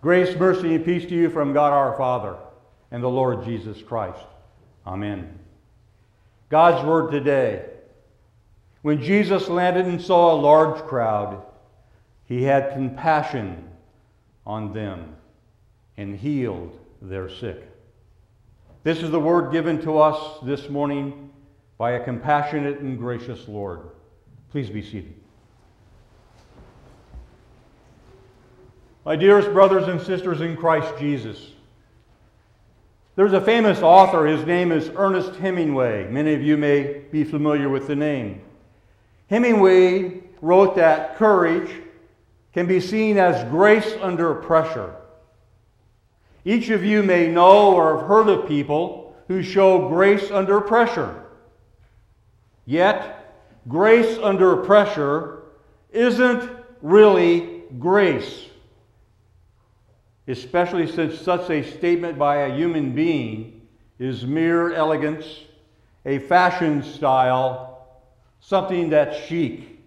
Grace, mercy, and peace to you from God our Father and the Lord Jesus Christ. Amen. God's word today. When Jesus landed and saw a large crowd, he had compassion on them and healed their sick. This is the word given to us this morning by a compassionate and gracious Lord. Please be seated. My dearest brothers and sisters in Christ Jesus, there's a famous author. His name is Ernest Hemingway. Many of you may be familiar with the name. Hemingway wrote that courage can be seen as grace under pressure. Each of you may know or have heard of people who show grace under pressure. Yet, grace under pressure isn't really grace. Especially since such a statement by a human being is mere elegance, a fashion style, something that's chic.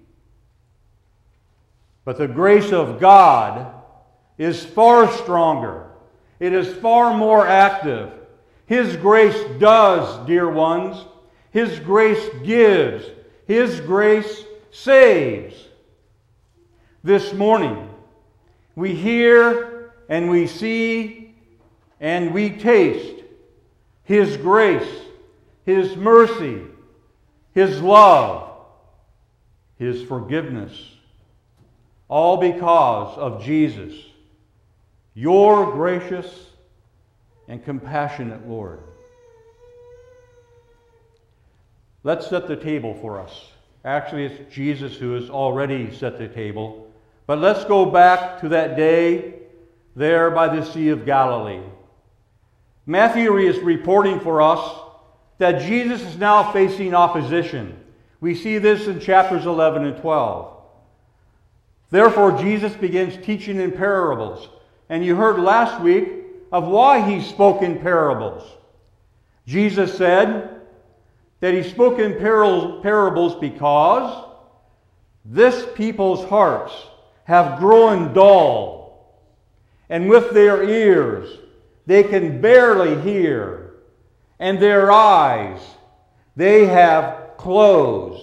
But the grace of God is far stronger. It is far more active. His grace does, dear ones. His grace gives. His grace saves. This morning, we hear and we see and we taste His grace, His mercy, His love, His forgiveness, all because of Jesus, your gracious and compassionate Lord. Let's set the table for us. Actually, it's Jesus who has already set the table. But let's go back to that day there by the Sea of Galilee. Matthew is reporting for us that Jesus is now facing opposition. We see this in chapters 11 and 12. Therefore, Jesus begins teaching in parables. And you heard last week of why he spoke in parables. Jesus said that he spoke in parables because this people's hearts have grown dull, and with their ears they can barely hear, and their eyes they have closed.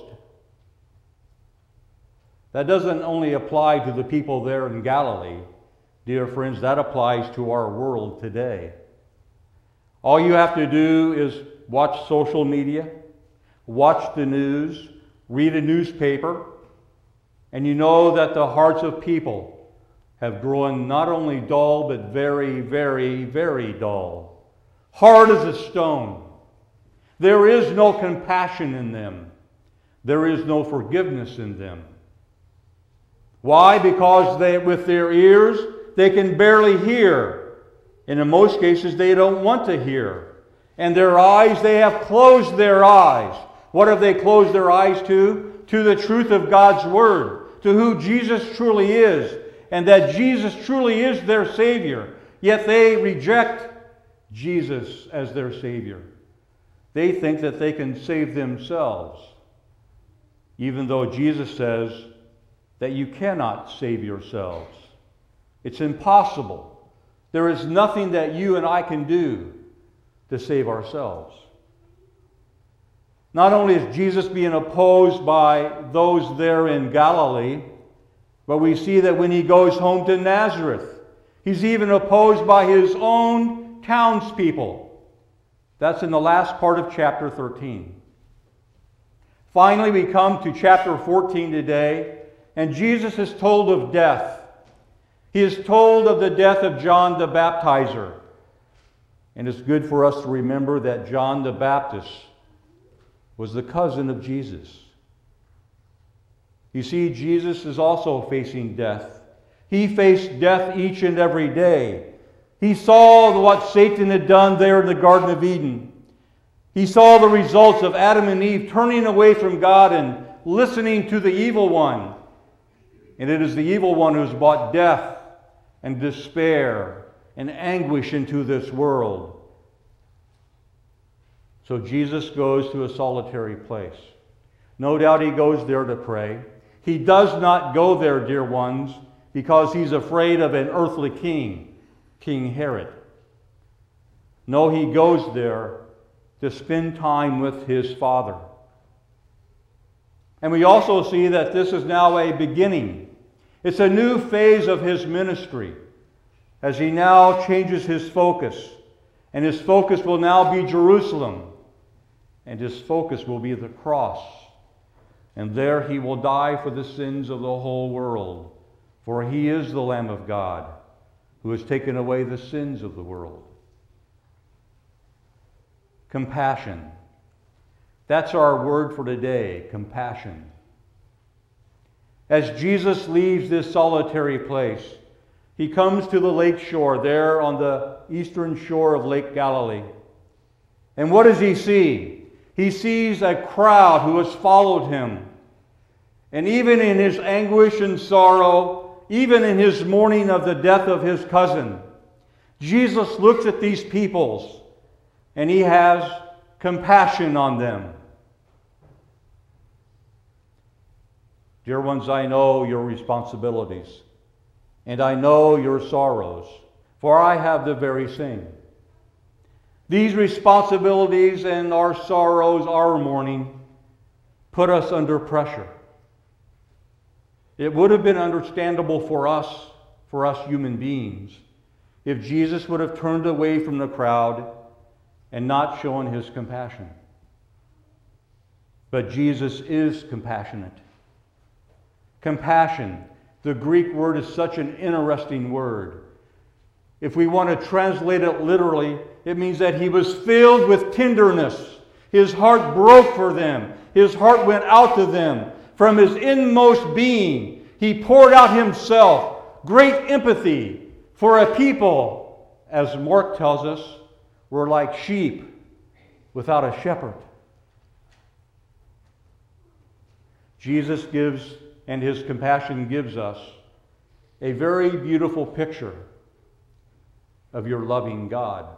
That doesn't only apply to the people there in Galilee. Dear friends, that applies to our world today. All you have to do is watch social media, watch the news, read a newspaper, and you know that the hearts of people have grown not only dull, but very, very, very dull. Hard as a stone. There is no compassion in them. There is no forgiveness in them. Why? Because with their ears, they can barely hear. And in most cases, they don't want to hear. And their eyes, they have closed their eyes. What have they closed their eyes to? To the truth of God's Word, to who Jesus truly is, and that Jesus truly is their Savior. Yet they reject Jesus as their Savior. They think that they can save themselves, even though Jesus says that you cannot save yourselves. It's impossible. There is nothing that you and I can do to save ourselves. Not only is Jesus being opposed by those there in Galilee, but we see that when he goes home to Nazareth, he's even opposed by his own townspeople. That's in the last part of chapter 13. Finally, we come to chapter 14 today, and Jesus is told of death. He is told of the death of John the Baptizer. And it's good for us to remember that John the Baptist was the cousin of Jesus. You see, Jesus is also facing death. He faced death each and every day. He saw what Satan had done there in the Garden of Eden. He saw the results of Adam and Eve turning away from God and listening to the evil one. And it is the evil one who has brought death and despair and anguish into this world. So Jesus goes to a solitary place. No doubt he goes there to pray. He does not go there, dear ones, because he's afraid of an earthly king. King Herod. No, he goes there to spend time with his Father. And we also see that this is now a beginning. It's a new phase of his ministry as he now changes his focus. And his focus will now be Jerusalem. And his focus will be the cross. And there he will die for the sins of the whole world. For he is the Lamb of God who has taken away the sins of the world. Compassion. That's our word for today, compassion. As Jesus leaves this solitary place, he comes to the lake shore there on the eastern shore of Lake Galilee. And what does he see? He sees a crowd who has followed him. And even in his anguish and sorrow, even in his mourning of the death of his cousin, Jesus looks at these peoples and he has compassion on them. Dear ones, I know your responsibilities, and I know your sorrows, for I have the very same. These responsibilities and our sorrows, our mourning, put us under pressure. It would have been understandable for us human beings, if Jesus would have turned away from the crowd and not shown his compassion. But Jesus is compassionate. Compassion, the Greek word, is such an interesting word. If we want to translate it literally, it means that he was filled with tenderness. His heart broke for them. His heart went out to them. From his inmost being, he poured out himself. Great empathy for a people, as Mark tells us, were like sheep without a shepherd. Jesus gives, and his compassion gives us, a very beautiful picture of your loving God.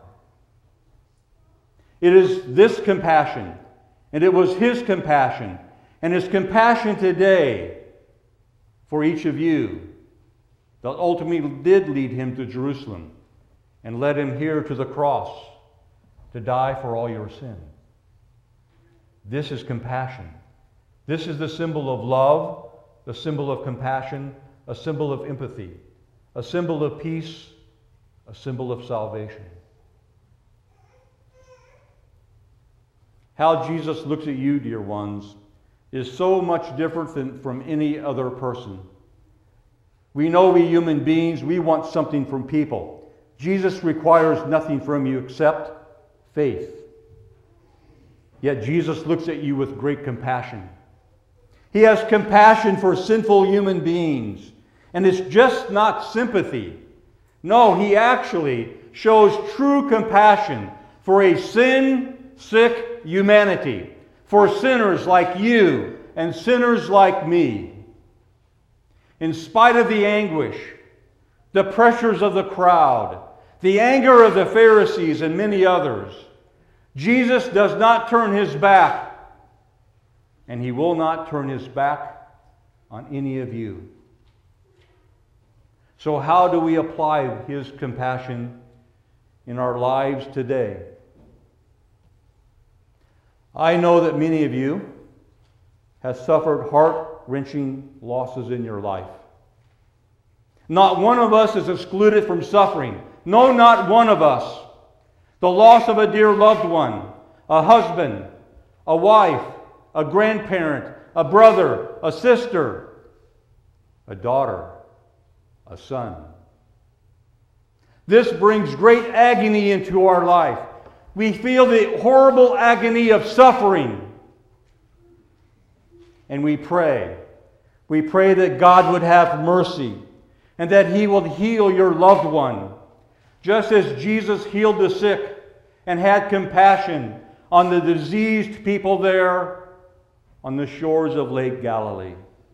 It is this compassion, and it was his compassion, and his compassion today for each of you that ultimately did lead him to Jerusalem and led him here to the cross to die for all your sin. This is compassion. This is the symbol of love, the symbol of compassion, a symbol of empathy, a symbol of peace, a symbol of salvation. How Jesus looks at you, dear ones, is so much different than from any other person. We know we human beings, we want something from people. Jesus requires nothing from you except faith. Yet Jesus looks at you with great compassion. He has compassion for sinful human beings. And it's just not sympathy. No, he actually shows true compassion for a sin-sick humanity, for sinners like you and sinners like me. In spite of the anguish, the pressures of the crowd, the anger of the Pharisees and many others, Jesus does not turn his back, and he will not turn his back on any of you. So how do we apply his compassion in our lives today? I know that many of you have suffered heart-wrenching losses in your life. Not one of us is excluded from suffering. No, not one of us. The loss of a dear loved one, a husband, a wife, a grandparent, a brother, a sister, a daughter, a son. This brings great agony into our life. We feel the horrible agony of suffering. And we pray. We pray that God would have mercy and that he will heal your loved one, just as Jesus healed the sick and had compassion on the diseased people there on the shores of Lake Galilee.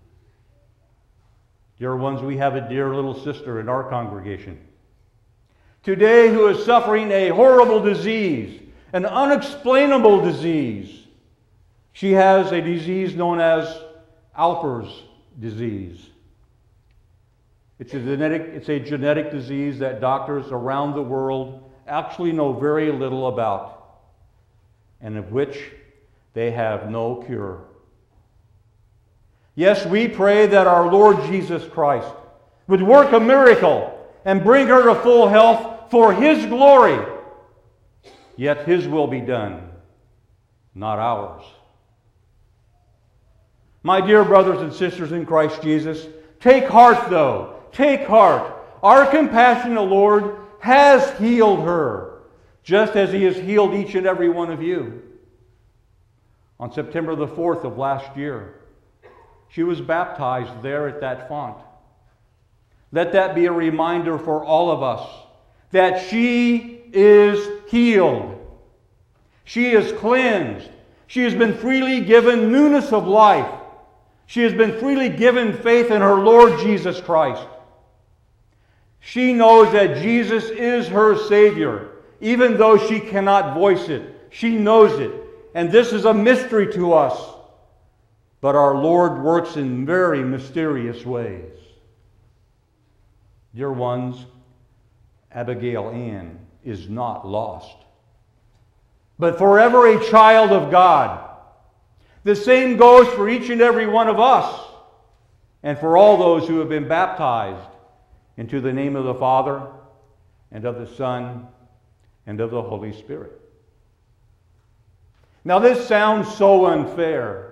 Dear ones, we have a dear little sister in our congregation today who is suffering a horrible disease, an unexplainable disease. She has a disease known as Alpers disease. It's a genetic disease that doctors around the world actually know very little about, and of which they have no cure. Yes, we pray that our Lord Jesus Christ would work a miracle and bring her to full health for His glory. Yet His will be done, not ours. My dear brothers and sisters in Christ Jesus, take heart though. Take heart. Our compassionate Lord has healed her, just as He has healed each and every one of you. On September the 4th of last year, she was baptized there at that font. Let that be a reminder for all of us that she is healed. She is cleansed. She has been freely given newness of life. She has been freely given faith in her Lord Jesus Christ. She knows that Jesus is her Savior, even though she cannot voice it. She knows it. And this is a mystery to us. But our Lord works in very mysterious ways. Dear ones, Abigail Ann is not lost, but forever a child of God. The same goes for each and every one of us and for all those who have been baptized into the name of the Father and of the Son and of the Holy Spirit. Now this sounds so unfair,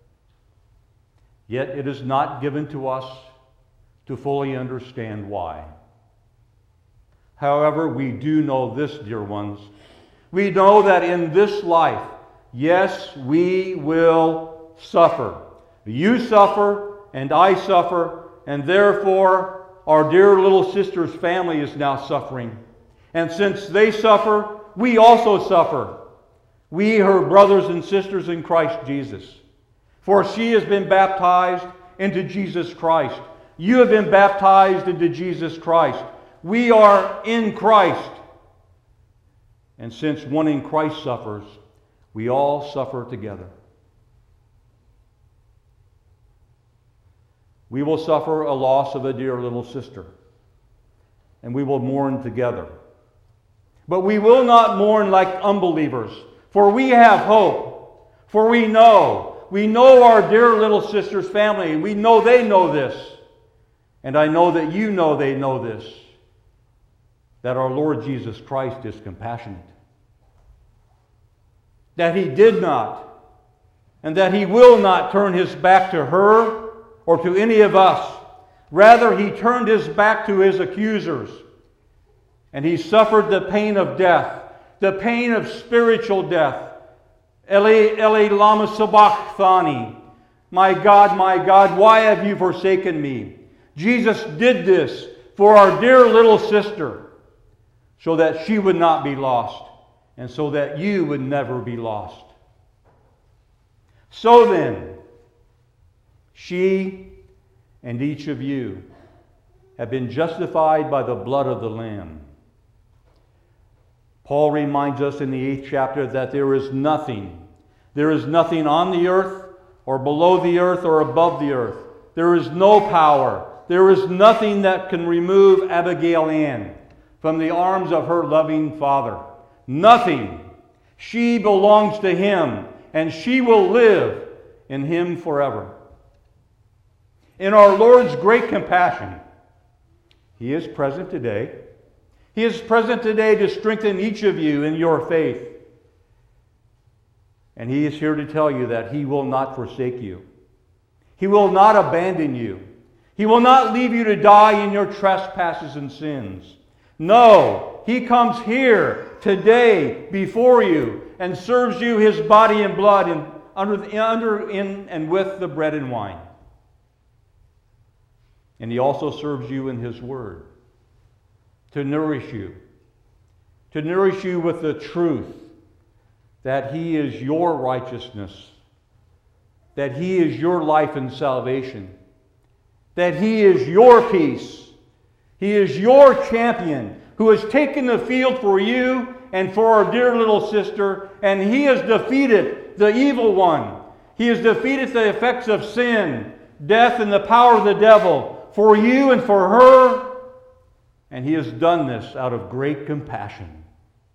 yet it is not given to us to fully understand why. However, we do know this, dear ones. We know that in this life, yes, we will suffer. You suffer, and I suffer, and therefore our dear little sister's family is now suffering. And since they suffer, we also suffer. We, her brothers and sisters in Christ Jesus. For she has been baptized into Jesus Christ. You have been baptized into Jesus Christ. We are in Christ. And since one in Christ suffers, we all suffer together. We will suffer a loss of a dear little sister, and we will mourn together. But we will not mourn like unbelievers, for we have hope. For we know our dear little sister's family. We know they know this. And I know that you know they know this, that our Lord Jesus Christ is compassionate. That He did not, and that He will not turn His back to her or to any of us. Rather, He turned His back to His accusers, and He suffered the pain of death, the pain of spiritual death. Eli, Eli, lama sabachthani. My God, why have you forsaken me? Jesus did this for our dear little sister, so that she would not be lost, and so that you would never be lost. So then, she and each of you have been justified by the blood of the Lamb. Paul reminds us in the 8th chapter that there is nothing on the earth or below the earth or above the earth. There is no power. There is nothing that can remove Abigail Ann from the arms of her loving Father. Nothing. She belongs to Him, and she will live in Him forever. In our Lord's great compassion, He is present today. He is present today to strengthen each of you in your faith. And He is here to tell you that He will not forsake you. He will not abandon you. He will not leave you to die in your trespasses and sins. No, He comes here today before you and serves you His body and blood in and with the bread and wine. And He also serves you in His Word to nourish you with the truth that He is your righteousness, that He is your life and salvation, that He is your peace. He is your champion who has taken the field for you and for our dear little sister, and He has defeated the evil one. He has defeated the effects of sin, death, and the power of the devil for you and for her, and he has done this out of great compassion.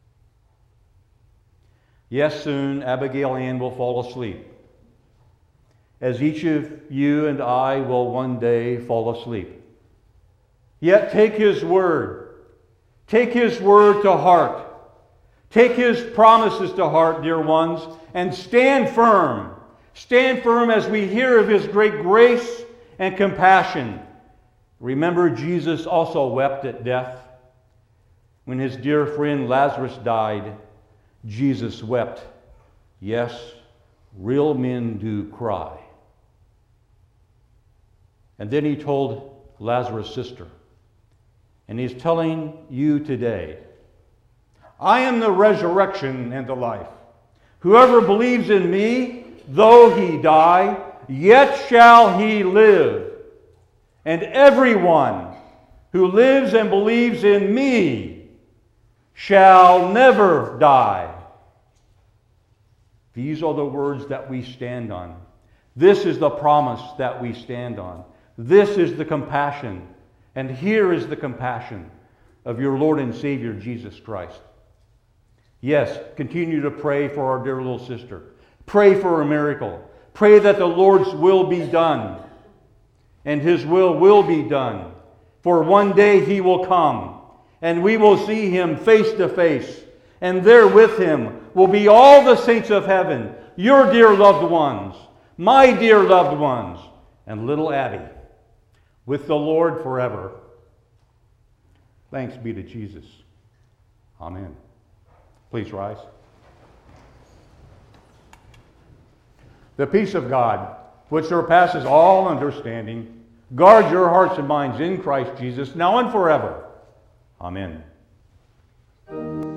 Yes, soon Abigail Ann will fall asleep, as each of you and I will one day fall asleep. Yet take his word. Take his word to heart. Take his promises to heart, dear ones, and stand firm. Stand firm as we hear of his great grace and compassion. Remember, Jesus also wept at death. When his dear friend Lazarus died, Jesus wept. Yes, real men do cry. And then he told Lazarus' sister, and he's telling you today, I am the resurrection and the life. Whoever believes in me, though he die, yet shall he live. And everyone who lives and believes in me shall never die. These are the words that we stand on. This is the promise that we stand on. This is the compassion, and here is the compassion of your Lord and Savior, Jesus Christ. Yes, continue to pray for our dear little sister. Pray for a miracle. Pray that the Lord's will be done, and his will be done. For one day he will come, and we will see him face to face, and there with him will be all the saints of heaven, your dear loved ones, my dear loved ones, and little Abby, with the Lord forever. Thanks be to Jesus. Amen. Please rise. The peace of God, which surpasses all understanding, guard your hearts and minds in Christ Jesus, now and forever. Amen.